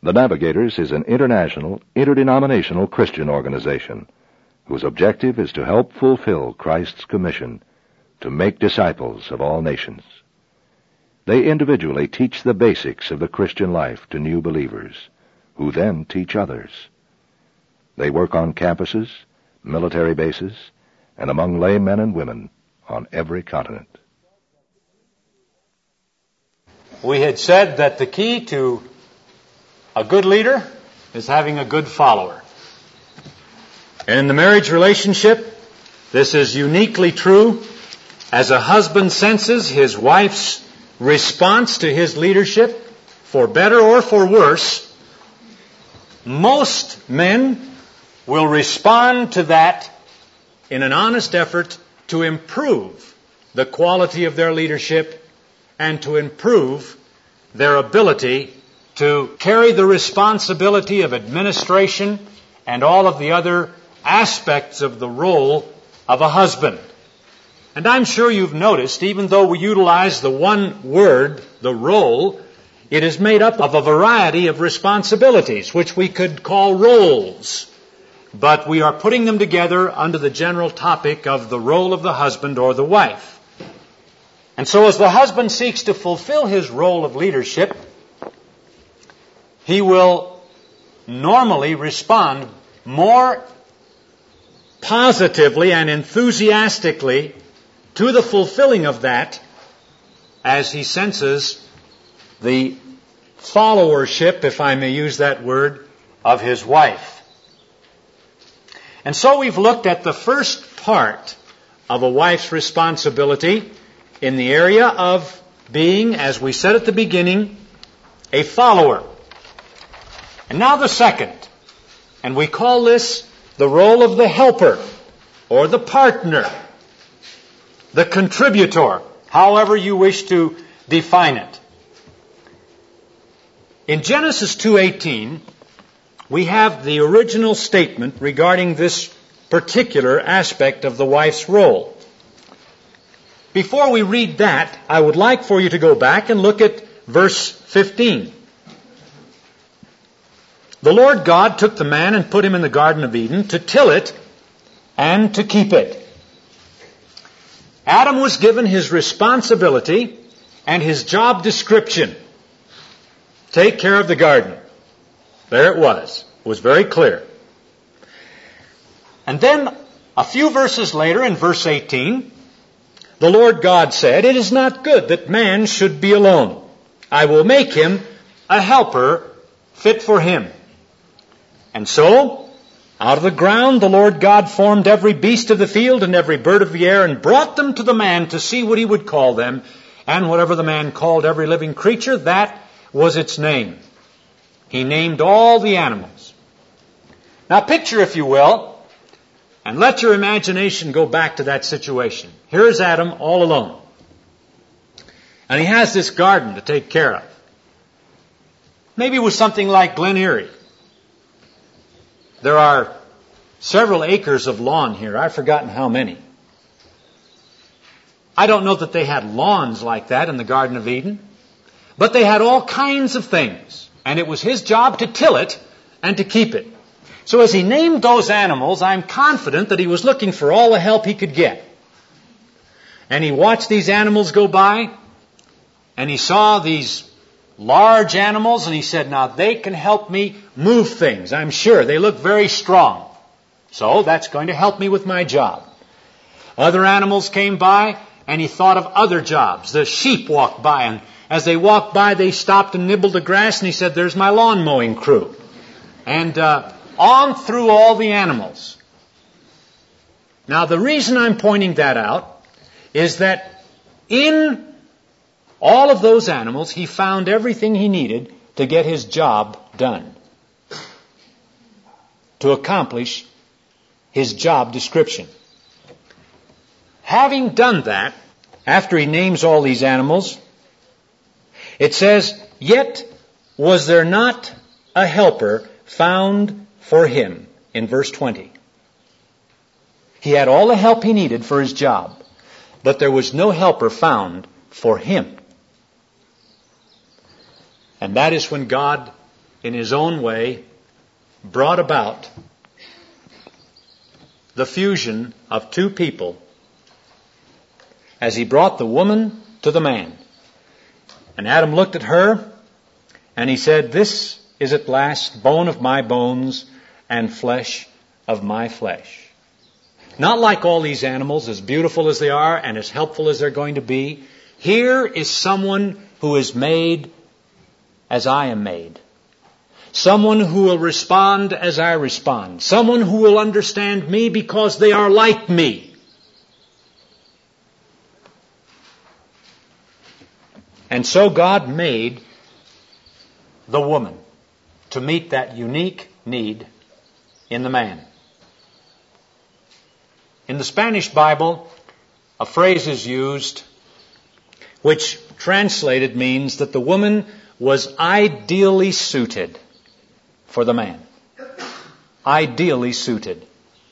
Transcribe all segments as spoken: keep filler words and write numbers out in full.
The Navigators is an international, interdenominational Christian organization whose objective is to help fulfill Christ's commission to make disciples of all nations. They individually teach the basics of the Christian life to new believers, who then teach others. They work on campuses, military bases, and among lay men and women on every continent. We had said that the key to a good leader is having a good follower. And in the marriage relationship, this is uniquely true as a husband senses his wife's response to his leadership, for better or for worse. Most men will respond to that in an honest effort to improve the quality of their leadership and to improve their ability to carry the responsibility of administration and all of the other aspects of the role of a husband. And I'm sure you've noticed, even though we utilize the one word, the role, it is made up of a variety of responsibilities, which we could call roles. But we are putting them together under the general topic of the role of the husband or the wife. And so as the husband seeks to fulfill his role of leadership, he will normally respond more positively and enthusiastically to the fulfilling of that as he senses the followership, if I may use that word, of his wife. And so we've looked at the first part of a wife's responsibility in the area of being, as we said at the beginning, a follower. And now the second, and we call this the role of the helper or the partner, the contributor, however you wish to define it. In Genesis two eighteen, we have the original statement regarding this particular aspect of the wife's role. Before we read that, I would like for you to go back and look at verse fifteen. The Lord God took the man and put him in the Garden of Eden to till it and to keep it. Adam was given his responsibility and his job description. Take care of the garden. There it was. It was very clear. And then a few verses later in verse eighteen, the Lord God said, "It is not good that man should be alone. I will make him a helper fit for him." And so, out of the ground the Lord God formed every beast of the field and every bird of the air and brought them to the man to see what he would call them. And whatever the man called every living creature, that was its name. He named all the animals. Now picture, if you will, and let your imagination go back to that situation. Here is Adam all alone. And he has this garden to take care of. Maybe it was something like Glen Erie. There are several acres of lawn here. I've forgotten how many. I don't know that they had lawns like that in the Garden of Eden, but they had all kinds of things. And it was his job to till it and to keep it. So as he named those animals, I'm confident that he was looking for all the help he could get. And he watched these animals go by, and he saw these large animals, and he said, now they can help me move things, I'm sure. They look very strong. So that's going to help me with my job. Other animals came by, and he thought of other jobs. The sheep walked by, and as they walked by, they stopped and nibbled the grass, and he said, there's my lawn mowing crew. And uh, on through all the animals. Now, the reason I'm pointing that out is that in all of those animals, he found everything he needed to get his job done, to accomplish his job description. Having done that, after he names all these animals, it says, yet was there not a helper found for him, in verse twenty. He had all the help he needed for his job, but there was no helper found for him. And that is when God in His own way, brought about the fusion of two people as He brought the woman to the man. And Adam looked at her and he said, "This is at last bone of my bones and flesh of my flesh." Not like all these animals, as beautiful as they are and as helpful as they're going to be. Here is someone who is made as I am made. Someone who will respond as I respond. Someone who will understand me because they are like me. And so God made the woman to meet that unique need in the man. In the Spanish Bible, a phrase is used which translated means that the woman was ideally suited for the man. Ideally suited.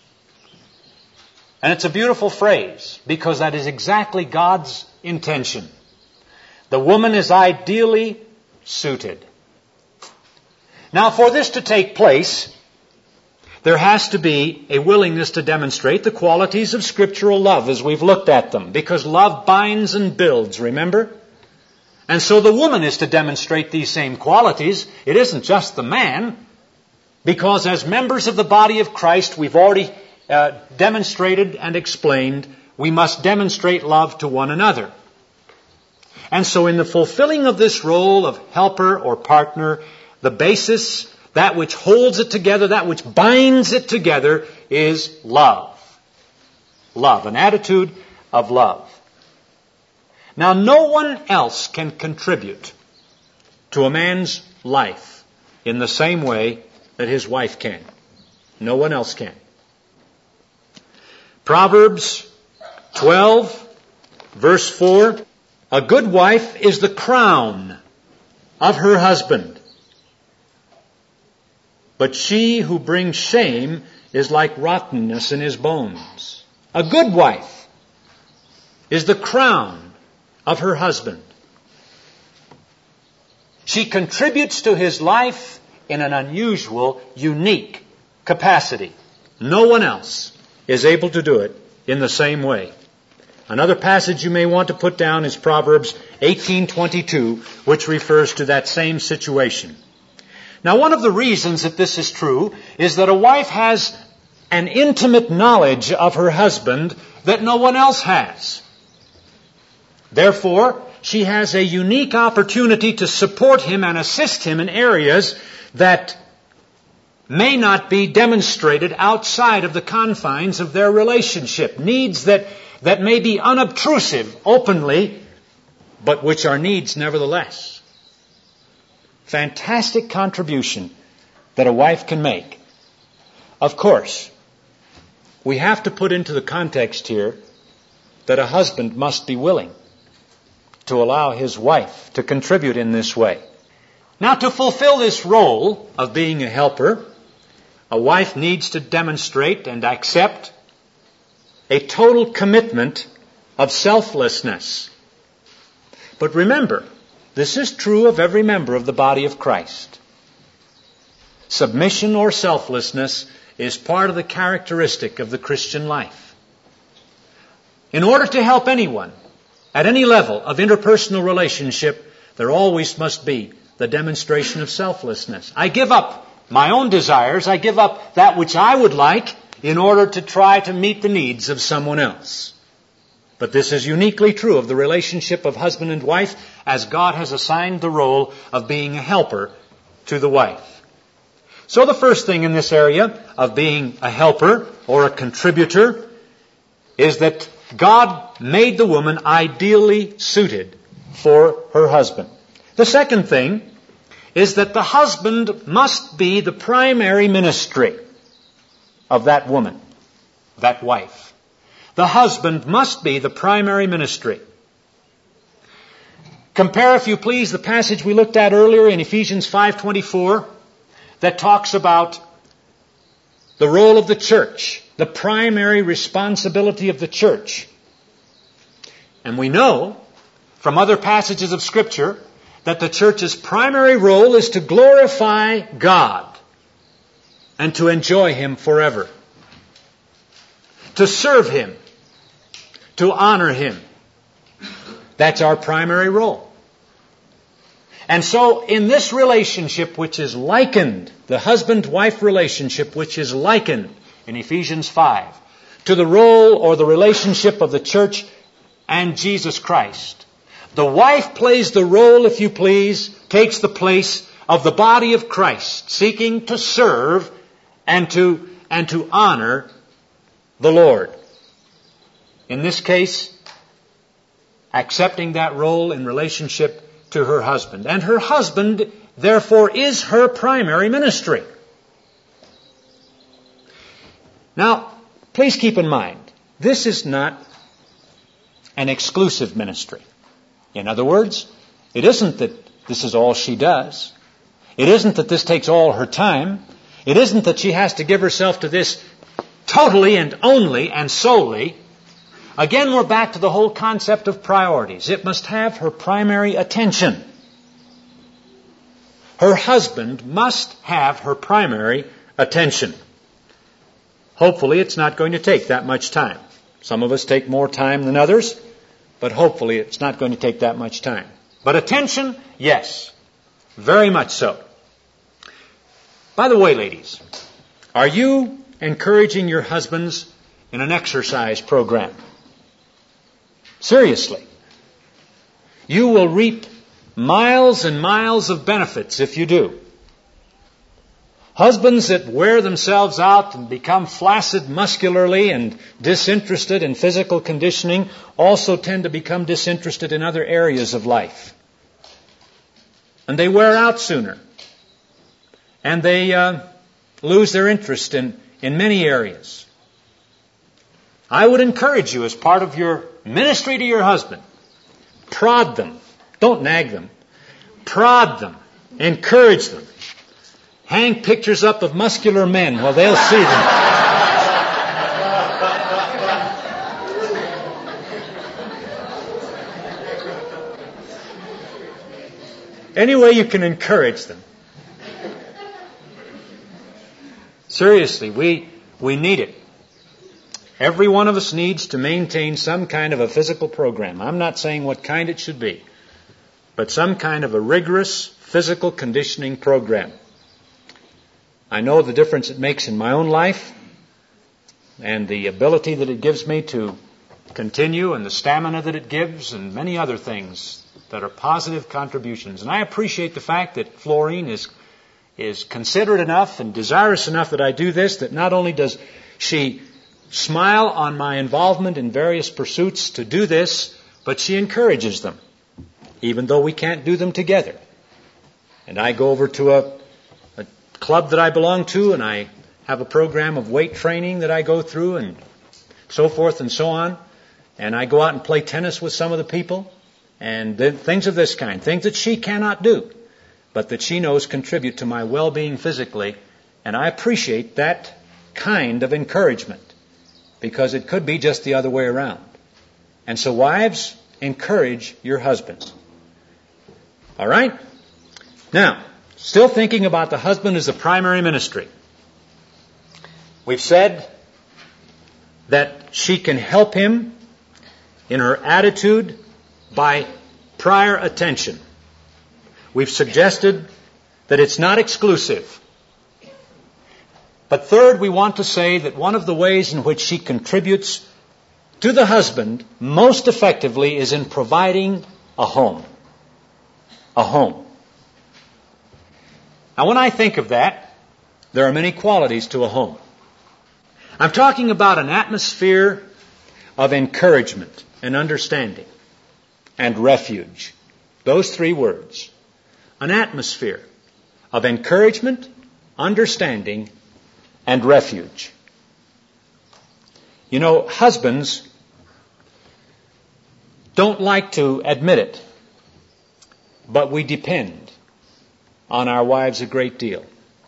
And it's a beautiful phrase because that is exactly God's intention. The woman is ideally suited. Now, for this to take place, there has to be a willingness to demonstrate the qualities of scriptural love as we've looked at them, because love binds and builds, remember? And so the woman is to demonstrate these same qualities. It isn't just the man, because as members of the body of Christ, we've already uh, demonstrated and explained, we must demonstrate love to one another. And so in the fulfilling of this role of helper or partner, the basis, that which holds it together, that which binds it together, is love. Love, an attitude of love. Now, no one else can contribute to a man's life in the same way that his wife can. No one else can. Proverbs twelve, verse four, "A good wife is the crown of her husband, but she who brings shame is like rottenness in his bones." A good wife is the crown of her husband. She contributes to his life in an unusual, unique capacity. No one else is able to do it in the same way. Another passage you may want to put down is Proverbs eighteen twenty-two, which refers to that same situation. Now, one of the reasons that this is true is that a wife has an intimate knowledge of her husband that no one else has. Therefore, she has a unique opportunity to support him and assist him in areas that may not be demonstrated outside of the confines of their relationship. Needs that, that may be unobtrusive openly, but which are needs nevertheless. Fantastic contribution that a wife can make. Of course, we have to put into the context here that a husband must be willing to allow his wife to contribute in this way. Now, to fulfill this role of being a helper, a wife needs to demonstrate and accept a total commitment of selflessness. But remember, this is true of every member of the body of Christ. Submission or selflessness is part of the characteristic of the Christian life. In order to help anyone at any level of interpersonal relationship, there always must be the demonstration of selflessness. I give up my own desires. I give up that which I would like in order to try to meet the needs of someone else. But this is uniquely true of the relationship of husband and wife, as God has assigned the role of being a helper to the wife. So the first thing in this area of being a helper or a contributor is that God made the woman ideally suited for her husband. The second thing is that the husband must be the primary ministry of that woman, that wife. The husband must be the primary ministry. Compare, if you please, the passage we looked at earlier in Ephesians five twenty-four that talks about the role of the church, the primary responsibility of the church. And we know from other passages of Scripture that the church's primary role is to glorify God and to enjoy Him forever, to serve Him, to honor Him. That's our primary role. And so in this relationship which is likened, the husband-wife relationship which is likened in Ephesians five, to the role or the relationship of the church and Jesus Christ, the wife plays the role, if you please, takes the place of the body of Christ, seeking to serve and to, and to honor the Lord. In this case, accepting that role in relationship to her husband. And her husband, therefore, is her primary ministry. Now, please keep in mind, this is not an exclusive ministry. In other words, it isn't that this is all she does. It isn't that this takes all her time. It isn't that she has to give herself to this totally and only and solely. Again, we're back to the whole concept of priorities. It must have her primary attention. Her husband must have her primary attention. Hopefully, it's not going to take that much time. Some of us take more time than others, but hopefully it's not going to take that much time. But attention, yes, very much so. By the way, ladies, are you encouraging your husbands in an exercise program? Seriously. You will reap miles and miles of benefits if you do. Husbands that wear themselves out and become flaccid muscularly and disinterested in physical conditioning also tend to become disinterested in other areas of life. And they wear out sooner. And they uh, lose their interest in, in many areas. I would encourage you as part of your ministry to your husband, prod them. Don't nag them. Prod them. Encourage them. Hang pictures up of muscular men. Well, they'll see them. Any way you can encourage them. Seriously, we, we need it. Every one of us needs to maintain some kind of a physical program. I'm not saying what kind it should be, but some kind of a rigorous physical conditioning program. I know the difference it makes in my own life and the ability that it gives me to continue and the stamina that it gives and many other things that are positive contributions. And I appreciate the fact that Florine is, is considerate enough and desirous enough that I do this, that not only does she smile on my involvement in various pursuits to do this, but she encourages them, even though we can't do them together. And I go over to a, a club that I belong to, and I have a program of weight training that I go through, and so forth and so on. And I go out and play tennis with some of the people, and things of this kind, things that she cannot do, but that she knows contribute to my well-being physically. And I appreciate that kind of encouragement, because it could be just the other way around. And so wives, encourage your husbands. All right? Now, still thinking about the husband as the primary ministry. We've said that she can help him in her attitude by prior attention. We've suggested that it's not exclusive. But third, we want to say that one of the ways in which she contributes to the husband most effectively is in providing a home. A home. Now, when I think of that, there are many qualities to a home. I'm talking about an atmosphere of encouragement and understanding and refuge. Those three words. An atmosphere of encouragement, understanding, and refuge. You know, husbands don't like to admit it, but we depend on our wives a great deal.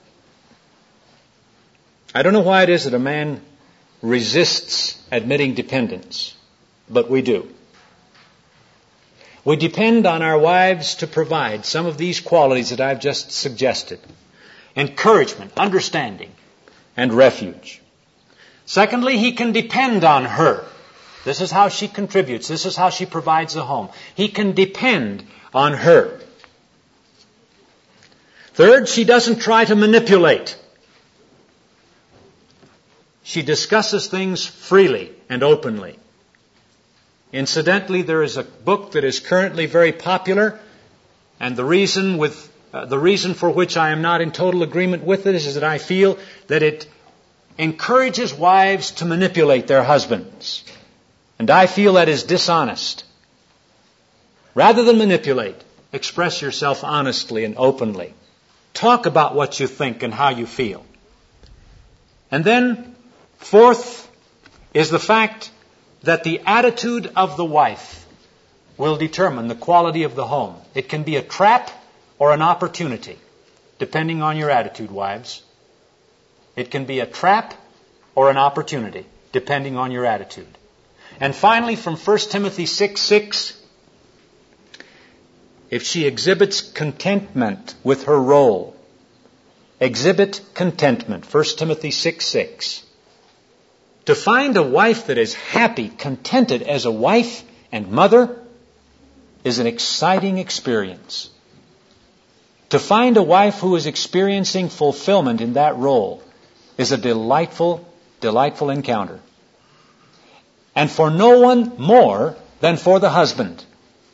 I don't know why it is that a man resists admitting dependence, but we do. We depend on our wives to provide some of these qualities that I've just suggested: encouragement, understanding, and refuge. Secondly, he can depend on her. This is how she contributes. This is how she provides the home. He can depend on her. Third, she doesn't try to manipulate. She discusses things freely and openly. Incidentally, there is a book that is currently very popular, and the reason with uh, the reason for which I am not in total agreement with it is that I feel that it encourages wives to manipulate their husbands. And I feel that is dishonest. Rather than manipulate, express yourself honestly and openly. Talk about what you think and how you feel. And then, fourth, is the fact that the attitude of the wife will determine the quality of the home. It can be a trap or an opportunity, depending on your attitude, wives. It can be a trap or an opportunity, depending on your attitude. And finally, from First Timothy six six, if she exhibits contentment with her role, exhibit contentment, First Timothy six six. To find a wife that is happy, contented as a wife and mother is an exciting experience. To find a wife who is experiencing fulfillment in that role is a delightful, delightful encounter. And for no one more than for the husband.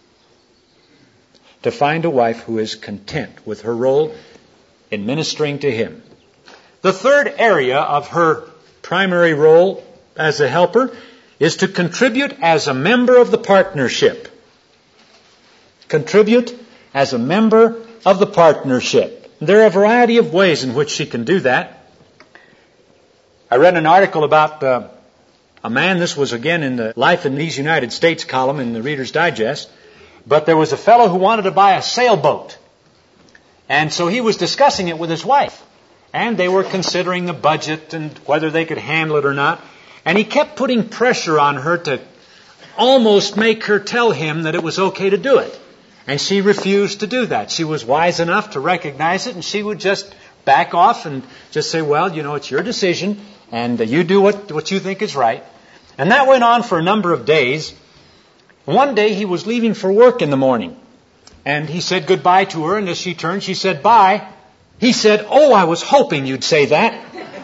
To find a wife who is content with her role in ministering to him. The third area of her primary role as a helper is to contribute as a member of the partnership. Contribute as a member of the partnership. There are a variety of ways in which she can do that. I read an article about uh, a man, this was again in the Life in these United States column in the Reader's Digest, but there was a fellow who wanted to buy a sailboat. And so he was discussing it with his wife. And they were considering the budget and whether they could handle it or not. And he kept putting pressure on her to almost make her tell him that it was okay to do it. And she refused to do that. She was wise enough to recognize it, and she would just back off and just say, well, you know, it's your decision, and you do what, what you think is right. And that went on for a number of days. One day he was leaving for work in the morning, and he said goodbye to her, and as she turned, she said, bye. He said, oh, I was hoping you'd say that.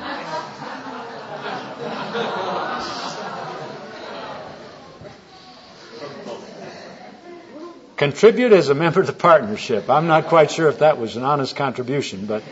Contribute as a member of the partnership. I'm not quite sure if that was an honest contribution, but...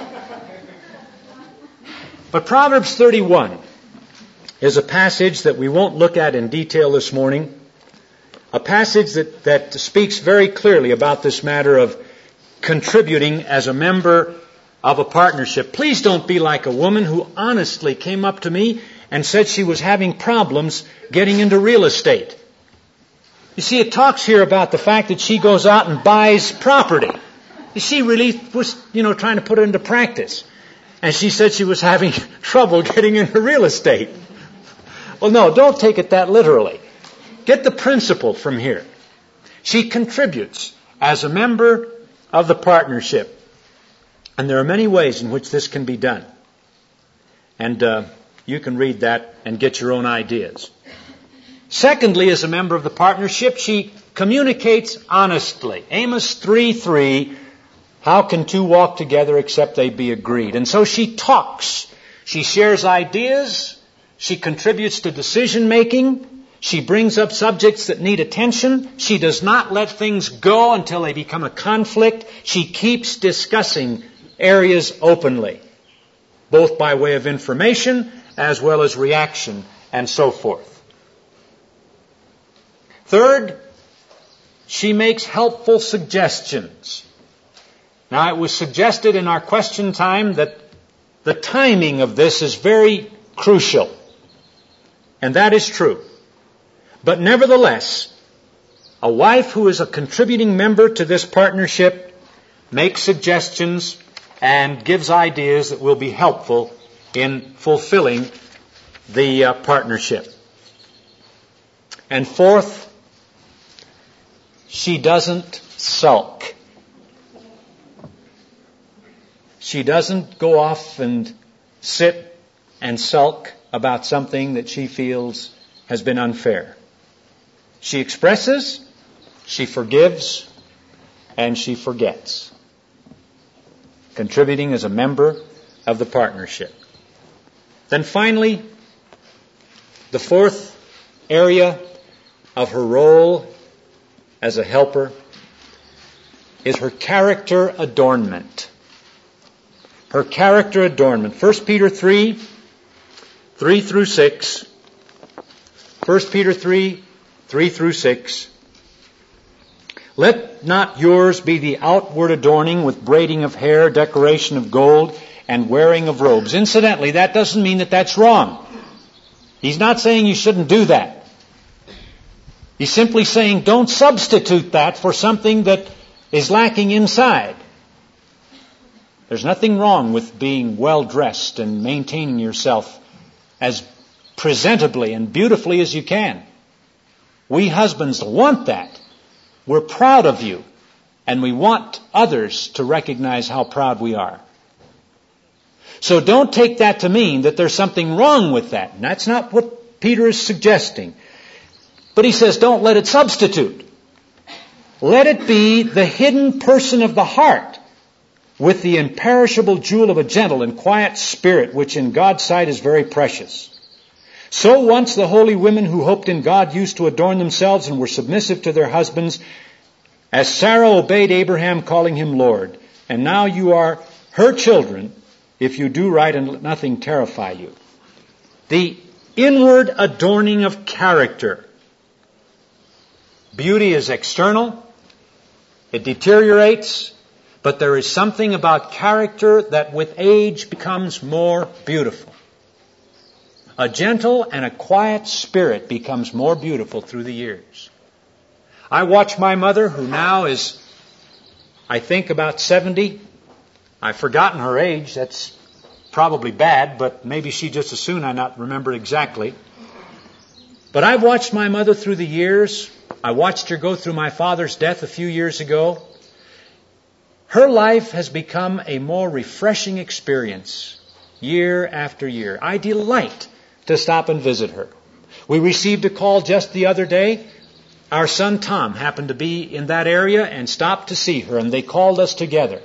But Proverbs thirty-one is a passage that we won't look at in detail this morning. A passage that, that speaks very clearly about this matter of contributing as a member of a partnership. Please don't be like a woman who honestly came up to me and said she was having problems getting into real estate. You see, it talks here about the fact that she goes out and buys property. She really was, you know, trying to put it into practice. And she said she was having trouble getting into real estate. Well, no, don't take it that literally. Get the principle from here. She contributes as a member of the partnership. And there are many ways in which this can be done. And uh, you can read that and get your own ideas. Secondly, as a member of the partnership, she communicates honestly. Amos three three, how can two walk together except they be agreed? And so she talks. She shares ideas. She contributes to decision making. She brings up subjects that need attention. She does not let things go until they become a conflict. She keeps discussing areas openly, both by way of information as well as reaction and so forth. Third, she makes helpful suggestions. Now, it was suggested in our question time that the timing of this is very crucial. And that is true. But nevertheless, a wife who is a contributing member to this partnership makes suggestions and gives ideas that will be helpful in fulfilling the uh, partnership. And fourth, She doesn't sulk. She doesn't go off and sit and sulk about something that she feels has been unfair. She expresses, she forgives, and she forgets, contributing as a member of the partnership. Then finally, the fourth area of her role as a helper is her character adornment. Her character adornment. First Peter three, three through six. First Peter three, three through six. Let not yours be the outward adorning with braiding of hair, decoration of gold, and wearing of robes. Incidentally, that doesn't mean that that's wrong. He's not saying you shouldn't do that. He's simply saying don't substitute that for something that is lacking inside. There's nothing wrong with being well-dressed and maintaining yourself as presentably and beautifully as you can. We husbands want that. We're proud of you, and we want others to recognize how proud we are. So don't take that to mean that there's something wrong with that. And that's not what Peter is suggesting. But he says don't let it substitute. Let it be the hidden person of the heart with the imperishable jewel of a gentle and quiet spirit, which in God's sight is very precious. So once the holy women who hoped in God used to adorn themselves and were submissive to their husbands, as Sarah obeyed Abraham, calling him Lord. And now you are her children, if you do right and let nothing terrify you. The inward adorning of character. Beauty is external. It deteriorates. But there is something about character that with age becomes more beautiful. A gentle and a quiet spirit becomes more beautiful through the years. I watch my mother, who now is, I think, about seventy. I've forgotten her age. That's probably bad, but maybe she just as soon I not remember exactly. But I've watched my mother through the years. I watched her go through my father's death a few years ago. Her life has become a more refreshing experience year after year. I delight to stop and visit her. We received a call just the other day. Our son Tom happened to be in that area and stopped to see her, and they called us together.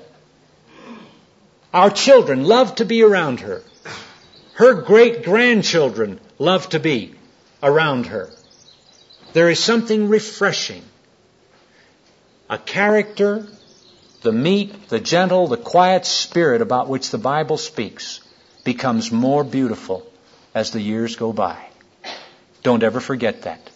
Our children love to be around her. Her great-grandchildren love to be around her. There is something refreshing. A character, the meek, the gentle, the quiet spirit about which the Bible speaks becomes more beautiful as the years go by. Don't ever forget that.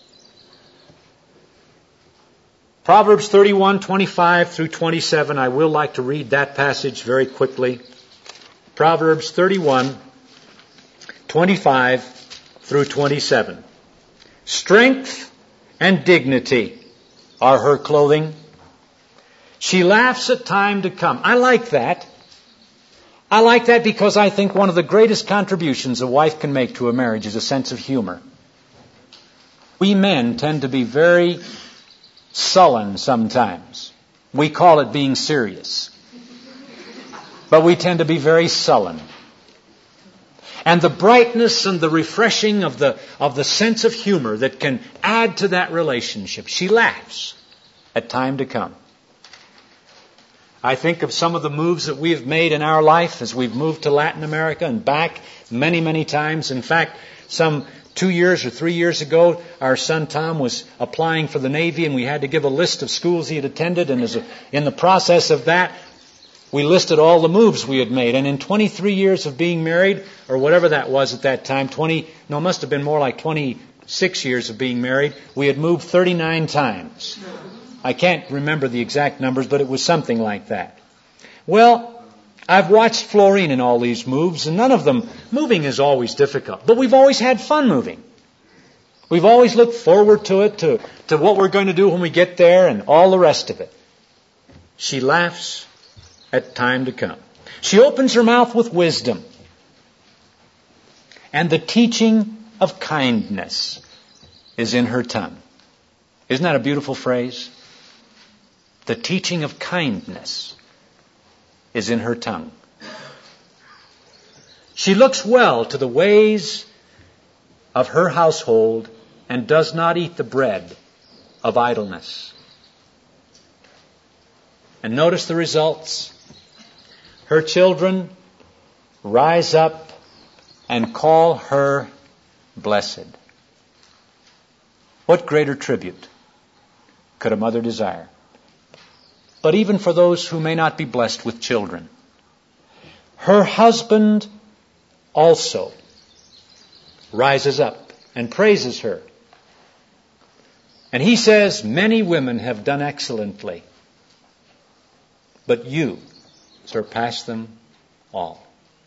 Proverbs thirty-one, twenty-five through twenty-seven. I will like to read that passage very quickly. Proverbs thirty-one, twenty-five through twenty-seven. Strength and dignity are her clothing. She laughs at time to come. I like that. I like that because I think one of the greatest contributions a wife can make to a marriage is a sense of humor. We men tend to be very sullen sometimes. We call it being serious. But we tend to be very sullen. And the brightness and the refreshing of the, of the sense of humor that can add to that relationship. She laughs at time to come. I think of some of the moves that we have made in our life as we've moved to Latin America and back many, many times. In fact, some two years or three years ago, our son Tom was applying for the Navy, and we had to give a list of schools he had attended. And as a, in the process of that, we listed all the moves we had made. And in twenty-three years of being married, or whatever that was at that time, twenty, no, it must have been more like twenty-six years of being married, we had moved thirty-nine times. I can't remember the exact numbers, but it was something like that. Well, I've watched Florine in all these moves, and none of them, moving is always difficult. But we've always had fun moving. We've always looked forward to it, to, to what we're going to do when we get there, and all the rest of it. She laughs at time to come. She opens her mouth with wisdom. And the teaching of kindness is in her tongue. Isn't that a beautiful phrase? The teaching of kindness is in her tongue. She looks well to the ways of her household and does not eat the bread of idleness. And notice the results. Her children rise up and call her blessed. What greater tribute could a mother desire? But even for those who may not be blessed with children, her husband also rises up and praises her. And he says, many women have done excellently, but you surpass them all.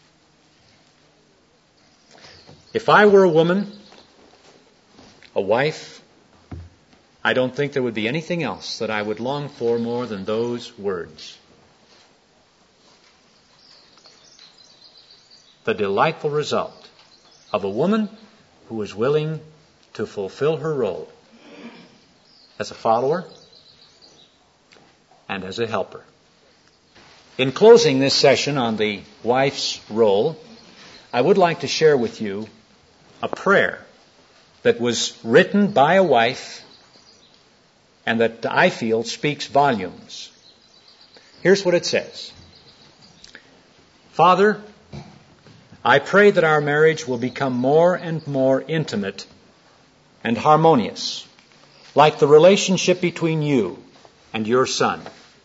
If I were a woman, a wife, I don't think there would be anything else that I would long for more than those words. The delightful result of a woman who is willing to fulfill her role as a follower and as a helper. In closing this session on the wife's role, I would like to share with you a prayer that was written by a wife and that I feel speaks volumes. Here's what it says. Father, I pray that our marriage will become more and more intimate and harmonious, like the relationship between you and your son.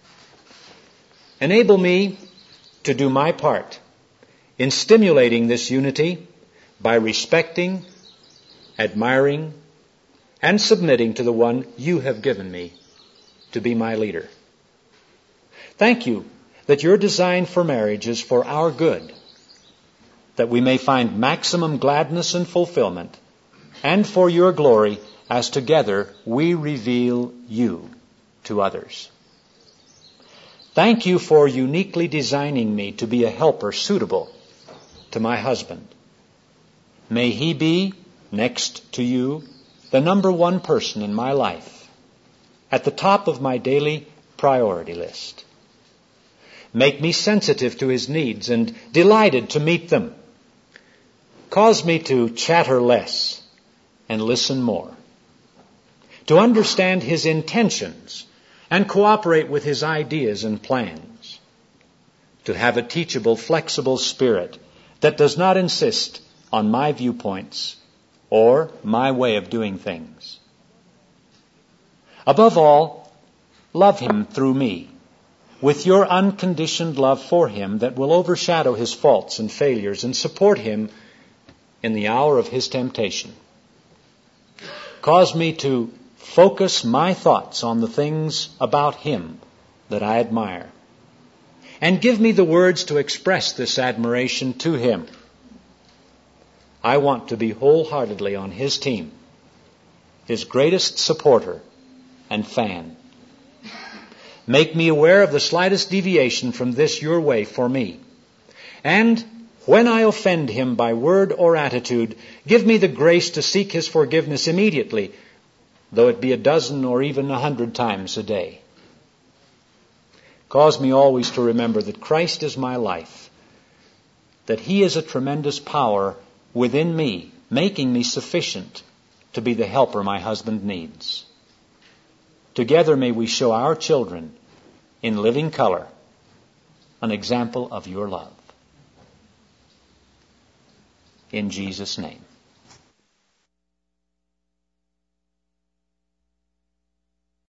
Enable me to do my part in stimulating this unity by respecting, admiring, and submitting to the one you have given me to be my leader. Thank you that your design for marriage is for our good, that we may find maximum gladness and fulfillment, and for your glory as together we reveal you to others. Thank you for uniquely designing me to be a helper suitable to my husband. May he be, next to you, the number one person in my life, at the top of my daily priority list. Make me sensitive to his needs and delighted to meet them. Cause me to chatter less and listen more, to understand his intentions and cooperate with his ideas and plans, to have a teachable, flexible spirit that does not insist on my viewpoints or my way of doing things. Above all, love him through me, with your unconditioned love for him that will overshadow his faults and failures and support him in the hour of his temptation. Cause me to focus my thoughts on the things about him that I admire, and give me the words to express this admiration to him. I want to be wholeheartedly on his team, his greatest supporter and fan. Make me aware of the slightest deviation from this your way for me. And when I offend him by word or attitude, give me the grace to seek his forgiveness immediately, though it be a dozen or even a hundred times a day. Cause me always to remember that Christ is my life, that he is a tremendous power within me, making me sufficient to be the helper my husband needs. Together may we show our children in living color an example of your love. In Jesus' name.